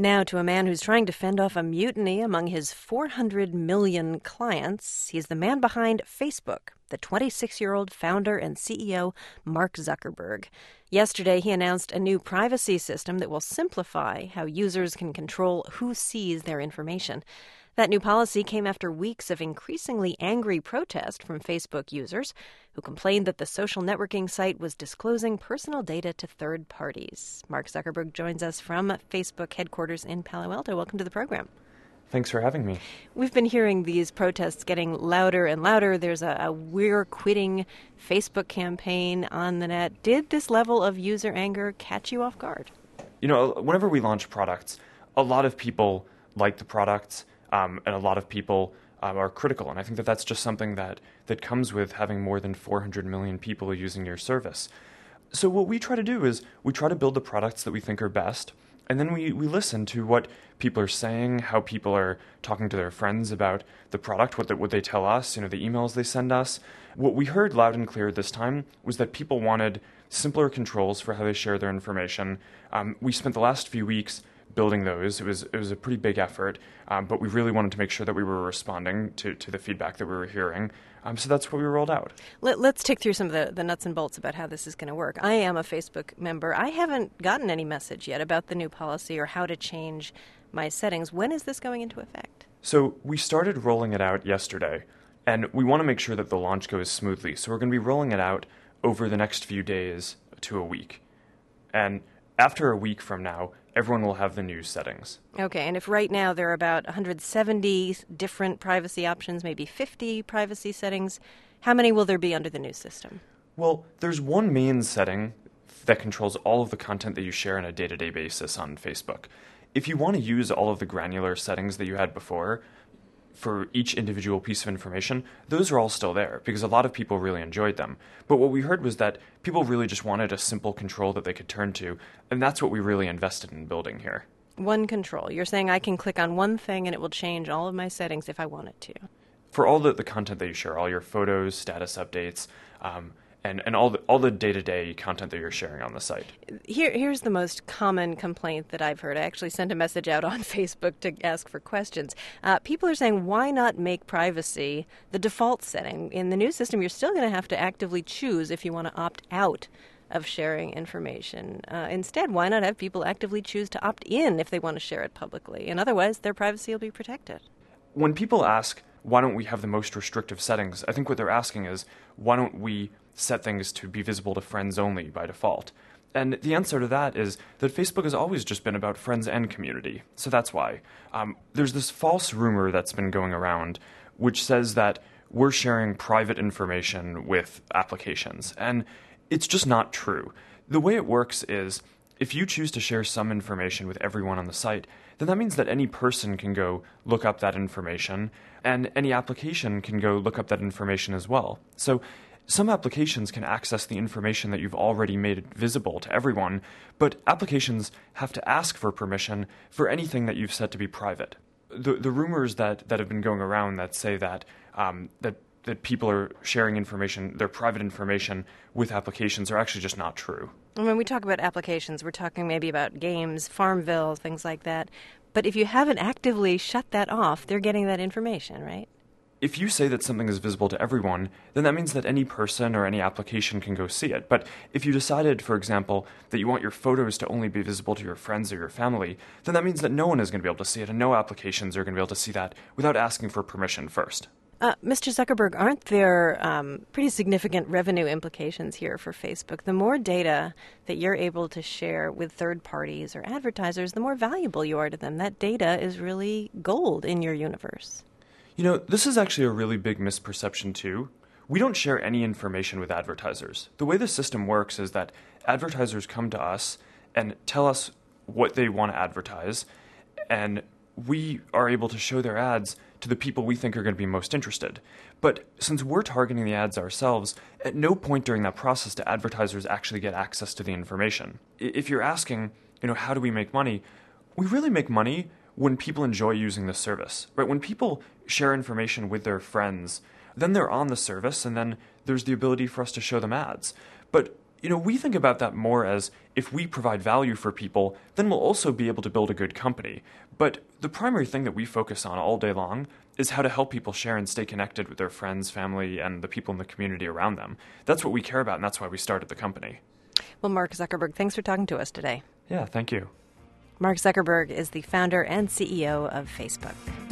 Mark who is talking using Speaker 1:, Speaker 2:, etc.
Speaker 1: Now to a man who's trying to fend off a mutiny among his 400 million clients. He's the man behind Facebook, the 26-year-old founder and CEO, Mark Zuckerberg. Yesterday, he announced a new privacy system that will simplify how users can control who sees their information. That new policy came after weeks of increasingly angry protest from Facebook users who complained that the social networking site was disclosing personal data to third parties. Mark Zuckerberg joins us from Facebook headquarters in Palo Alto. Welcome to the program.
Speaker 2: Thanks for having me.
Speaker 1: We've been hearing these protests getting louder and louder. There's a "We're Quitting" Facebook campaign on the net. Did this level of user anger catch you off guard?
Speaker 2: You know, whenever we launch products, a lot of people like the products. And a lot of people are critical. And I think that that's just something that comes with having more than 400 million people using your service. So what we try to do is we try to build the products that we think are best. And then we listen to what people are saying, how people are talking to their friends about the product, what they tell us, the emails they send us. What we heard loud and clear this time was that people wanted simpler controls for how they share their information. We spent the last few weeks building those. It was a pretty big effort, but we really wanted to make sure that we were responding to the feedback that we were hearing. So that's what we rolled out.
Speaker 1: Let's tick through some of the nuts and bolts about how this is going to work. I am a Facebook member. I haven't gotten any message yet about the new policy or how to change my settings. When is this going into effect?
Speaker 2: So we started rolling it out yesterday, and we want to make sure that the launch goes smoothly. So we're going to be rolling it out over the next few days to a week. And after a week from now, everyone will have the new settings.
Speaker 1: Okay, and if right now there are about 170 different privacy options, maybe 50 privacy settings, how many will there be under the new system?
Speaker 2: Well, there's one main setting that controls all of the content that you share on a day-to-day basis on Facebook. If you want to use all of the granular settings that you had before for each individual piece of information, those are all still there because a lot of people really enjoyed them. But what we heard was that people really just wanted a simple control that they could turn to, and that's what we really invested in building here.
Speaker 1: One control. You're saying I can click on one thing and it will change all of my settings if I want it to.
Speaker 2: For all the content that you share, all your photos, status updates, and all the day-to-day content that you're sharing on the site.
Speaker 1: Here's the most common complaint that I've heard. I actually sent a message out on Facebook to ask for questions. People are saying, why not make privacy the default setting? In the new system, you're still going to have to actively choose if you want to opt out of sharing information. Instead, why not have people actively choose to opt in if they want to share it publicly? And otherwise, their privacy will be protected.
Speaker 2: When people ask, why don't we have the most restrictive settings, I think what they're asking is, why don't we set things to be visible to friends only by default? And the answer to that is that Facebook has always just been about friends and community. So that's why. There's this false rumor that's been going around which says that we're sharing private information with applications. And it's just not true. The way it works is if you choose to share some information with everyone on the site, then that means that any person can go look up that information, and any application can go look up that information as well. So some applications can access the information that you've already made visible to everyone, but applications have to ask for permission for anything that you've set to be private. The rumors that have been going around that say that that people are sharing information, their private information, with applications are actually just not true.
Speaker 1: When we talk about applications, we're talking maybe about games, Farmville, things like that. But if you haven't actively shut that off, they're getting that information, right?
Speaker 2: If you say that something is visible to everyone, then that means that any person or any application can go see it. But if you decided, for example, that you want your photos to only be visible to your friends or your family, then that means that no one is going to be able to see it, and no applications are going to be able to see that without asking for permission first.
Speaker 1: Mr. Zuckerberg, aren't there pretty significant revenue implications here for Facebook? The more data that you're able to share with third parties or advertisers, the more valuable you are to them. That data is really gold in your universe.
Speaker 2: You know, this is actually a really big misperception, too. We don't share any information with advertisers. The way the system works is that advertisers come to us and tell us what they want to advertise, and we are able to show their ads to the people we think are going to be most interested. But since we're targeting the ads ourselves, at no point during that process do advertisers actually get access to the information. If you're asking, how do we make money? We really make money when people enjoy using the service, right? When people share information with their friends, then they're on the service, and then there's the ability for us to show them ads. But We think about that more as if we provide value for people, then we'll also be able to build a good company. But the primary thing that we focus on all day long is how to help people share and stay connected with their friends, family, and the people in the community around them. That's what we care about, and that's why we started the company.
Speaker 1: Well, Mark Zuckerberg, thanks for talking to us today.
Speaker 2: Yeah, thank you.
Speaker 1: Mark Zuckerberg is the founder and CEO of Facebook.